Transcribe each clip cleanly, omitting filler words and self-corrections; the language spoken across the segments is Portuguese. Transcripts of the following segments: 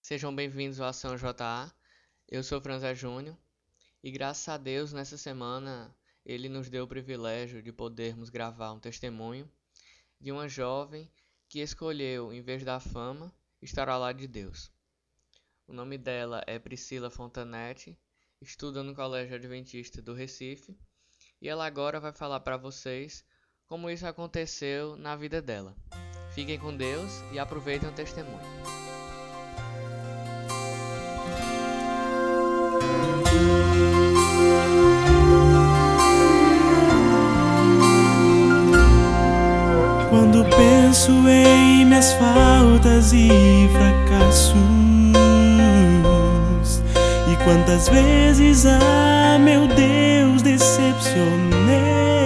Sejam bem-vindos ao Ação JA. Eu sou Franzé Júnior e graças a Deus nessa semana ele nos deu o privilégio de podermos gravar um testemunho de uma jovem que escolheu, em vez da fama, estar ao lado de Deus. O nome dela é Priscila Fontanetti, estuda no Colégio Adventista do Recife e ela agora vai falar para vocês como isso aconteceu na vida dela. Fiquem com Deus e aproveitem o testemunho. Quando penso em minhas faltas e fracassos, e quantas vezes, meu Deus, decepcionei,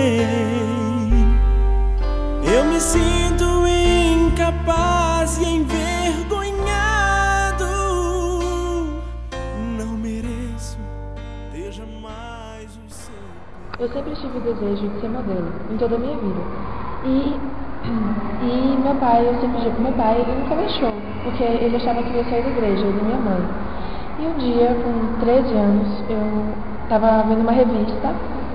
eu me sinto incapaz e envergonhado. Não mereço ter jamais o seu. Eu sempre tive o desejo de ser modelo, em toda a minha vida. E meu pai, eu sempre digo que meu pai, ele nunca deixou, porque ele achava que eu ia sair da igreja, ele e minha mãe. E um dia, com 13 anos, eu estava vendo uma revista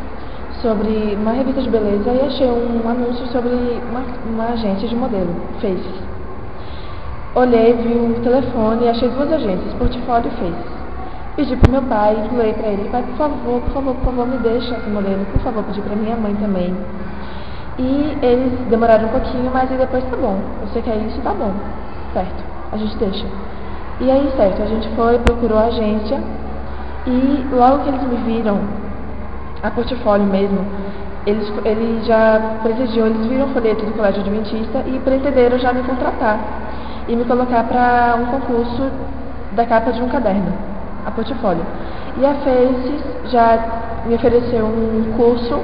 de beleza, e achei um anúncio sobre uma agência de modelo, Faces. Olhei, vi o telefone e achei duas agências, Portfólio e Faces. Pedi pro meu pai, falei pra ele, pai, por favor, me deixa ser modelo, por favor, pedi pra minha mãe também. E eles demoraram um pouquinho, mas aí depois tá bom, você quer isso, tá bom, certo, a gente deixa. E aí, certo, a gente foi, procurou a agência, e logo que eles me viram, a Portfólio mesmo, eles já pretendiam, eles viram o folheto do Colégio Adventista e pretenderam já me contratar e me colocar para um concurso da capa de um caderno, a Portfólio. E a Faces já me ofereceu um curso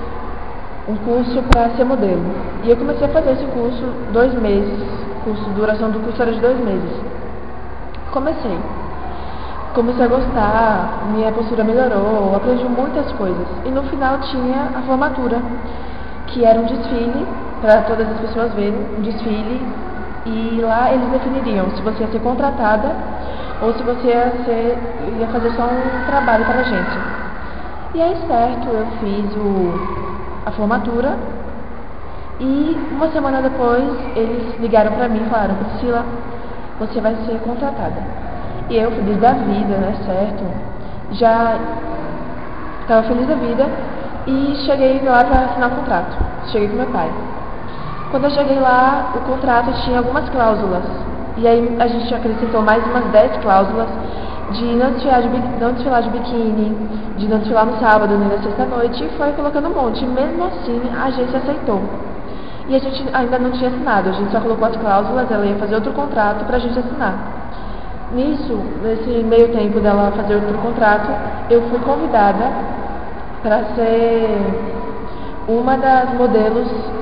para ser modelo. E eu comecei a fazer esse curso 2 meses. A duração do curso era de 2 meses. Comecei a gostar, minha postura melhorou, aprendi muitas coisas. E no final tinha a formatura, que era um desfile, para todas as pessoas verem, um desfile. E lá eles definiriam se você ia ser contratada ou se você ia fazer só um trabalho para a agência. E aí, certo, eu fiz a formatura e uma semana depois eles ligaram pra mim e falaram, Priscila, você vai ser contratada. E eu, feliz da vida, né, certo? Já estava feliz da vida e cheguei lá para assinar o contrato. Cheguei com meu pai. Quando eu cheguei lá, o contrato tinha algumas cláusulas. E aí a gente acrescentou mais umas 10 cláusulas de não desfilar de biquíni, de não desfilar no sábado nem na sexta-noite, e foi colocando um monte. E mesmo assim, a agência aceitou. E a gente ainda não tinha assinado, a gente só colocou as cláusulas, ela ia fazer outro contrato pra gente assinar. Nesse meio tempo dela fazer outro contrato, eu fui convidada para ser uma das modelos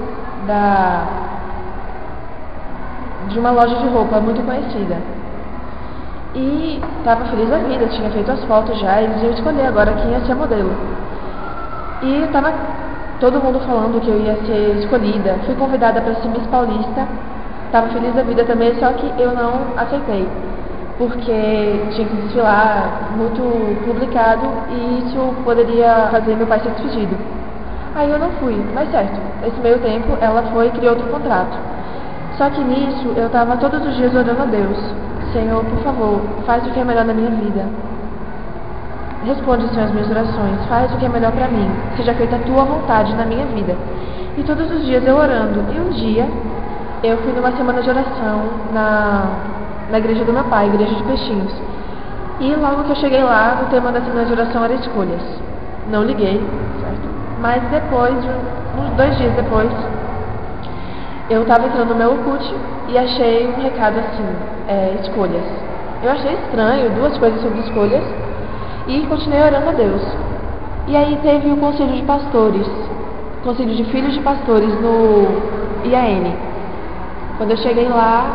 de uma loja de roupa muito conhecida. E estava feliz da vida, tinha feito as fotos já, eles iam escolher agora quem ia ser modelo. E estava todo mundo falando que eu ia ser escolhida. Fui convidada para ser Miss Paulista, estava feliz da vida também, só que eu não aceitei, porque tinha que desfilar muito publicado e isso poderia fazer meu pai ser despedido. Aí eu não fui, mas certo, nesse meio tempo ela foi e criou outro contrato. Só que nisso eu estava todos os dias orando a Deus, Senhor, por favor, faz o que é melhor na minha vida. Responde, Senhor, as minhas orações. Faz o que é melhor para mim. Seja feita a tua vontade na minha vida. E todos os dias eu orando. E um dia, eu fui numa semana de oração na igreja do meu pai, igreja de Peixinhos. E logo que eu cheguei lá, o tema da semana de oração era escolhas. Não liguei, certo? Mas depois, uns 2 dias depois, eu estava entrando no meu Orkut e achei um recado assim, escolhas. Eu achei estranho, 2 coisas sobre escolhas, e continuei orando a Deus. E aí teve o conselho de pastores, conselho de filhos de pastores no IAN. Quando eu cheguei lá,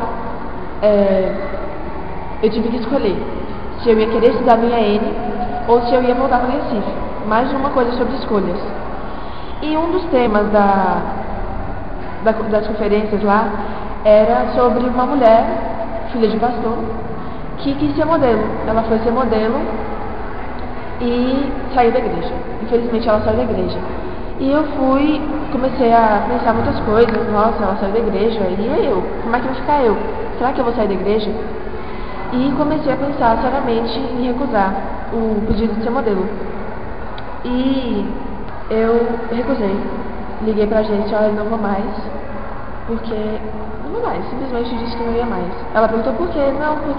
eu tive que escolher se eu ia querer estudar no IAN ou se eu ia voltar para o Recife. Mais uma coisa sobre escolhas. E um dos temas das conferências lá era sobre uma mulher, filha de pastor, que quis ser modelo. Ela foi ser modelo e saiu da igreja. Infelizmente ela saiu da igreja. E eu comecei a pensar muitas coisas. Nossa, ela saiu da igreja. E eu? Como é que vai ficar eu? Será que eu vou sair da igreja? E comecei a pensar seriamente em recusar o pedido de ser modelo. E eu recusei. Liguei pra gente, olha, não vou mais. Porque... não vou mais. Simplesmente disse que não ia mais. Ela perguntou por quê?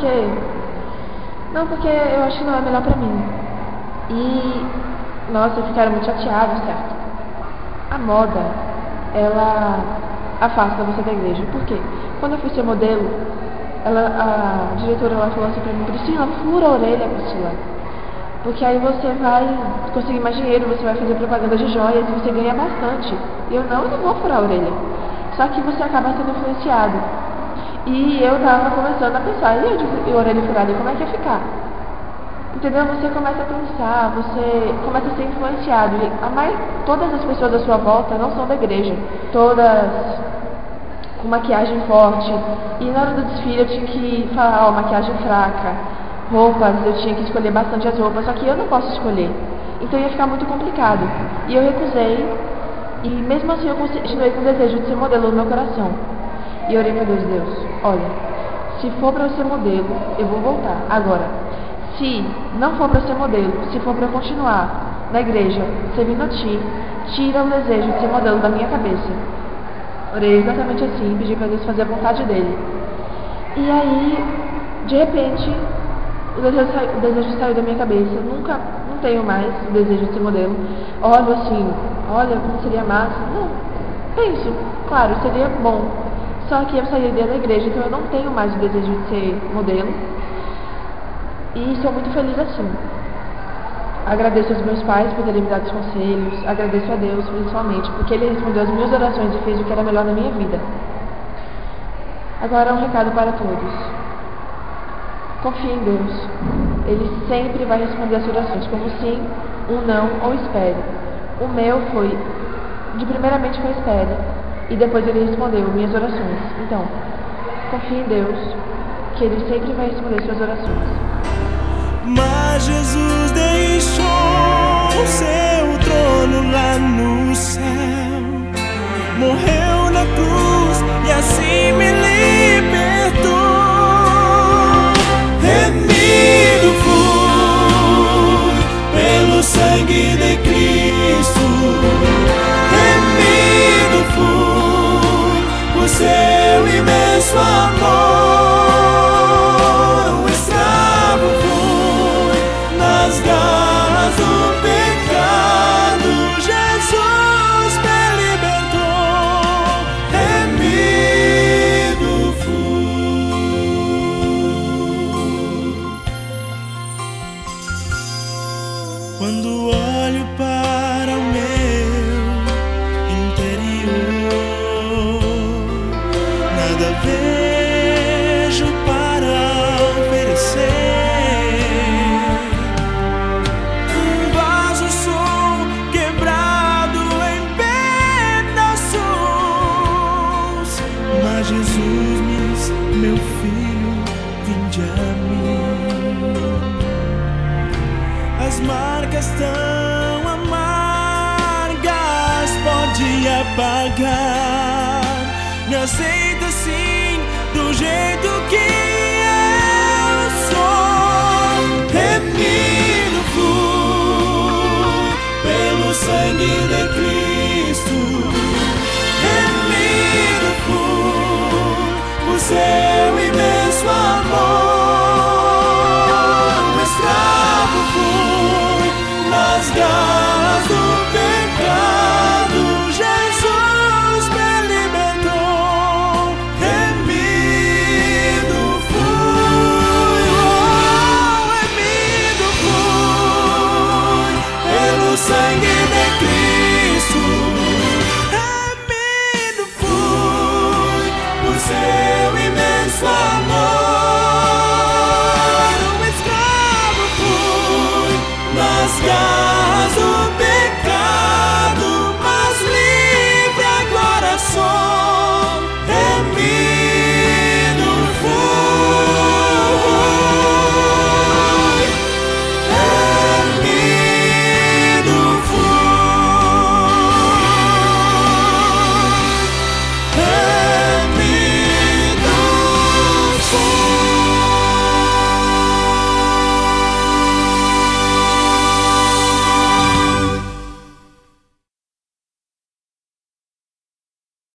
Não, porque eu acho que não é melhor pra mim. E... nossa, ficaram muito chateados, certo? A moda, ela afasta você da igreja. Por quê? Quando eu fui ser modelo, a diretora lá falou assim pra mim: Priscila, fura a orelha, Priscila. Porque aí você vai conseguir mais dinheiro, você vai fazer propaganda de joias e você ganha bastante. E eu não vou furar a orelha. Só que você acaba sendo influenciado. E eu tava começando a pensar, e eu de orelha furada, como é que ia ficar? Entendeu? Você começa a pensar, você começa a ser influenciado. Todas as pessoas à sua volta não são da igreja. Todas com maquiagem forte. E na hora do desfile eu tinha que falar, maquiagem fraca. Roupas, eu tinha que escolher bastante as roupas, só que eu não posso escolher. Então ia ficar muito complicado. E eu recusei. E mesmo assim eu continuei com o desejo de ser modelo no meu coração. E eu orei pra Deus, olha, se for pra eu ser modelo, eu vou voltar. Agora, se não for pra eu ser modelo, se for pra eu continuar na igreja, servindo a Ti, tira o desejo de ser modelo da minha cabeça. Orei exatamente assim, pedi pra Deus fazer a vontade dele. E aí, de repente, o desejo saiu da minha cabeça. Não tenho mais o desejo de ser modelo. Olho assim, olha como seria massa. Não, penso, claro, seria bom. Só que eu sairia da igreja, então eu não tenho mais o desejo de ser modelo. E sou muito feliz assim. Agradeço aos meus pais por terem me dado os conselhos. Agradeço a Deus, principalmente, porque Ele respondeu as minhas orações e fez o que era melhor na minha vida. Agora um recado para todos. Confie em Deus. Ele sempre vai responder as suas orações, como sim, não ou espere. O meu foi, primeiramente foi espere, e depois Ele respondeu minhas orações. Então, confie em Deus, que Ele sempre vai responder suas orações. Mas Jesus deixou seu trono lá no céu, morreu na cruz e assim me libertou. Remido fui pelo sangue de Cristo, remido fui por seu imenso amor. Um escravo fui nas garras do pecado, Jesus me libertou. Remido fui. Quando olho para o meu interior, nada vejo para oferecer. Um vaso sou quebrado em pedaços, mas Jesus me diz: meu filho, vinde a mim. As marcas tão amargas pode apagar, me aceita.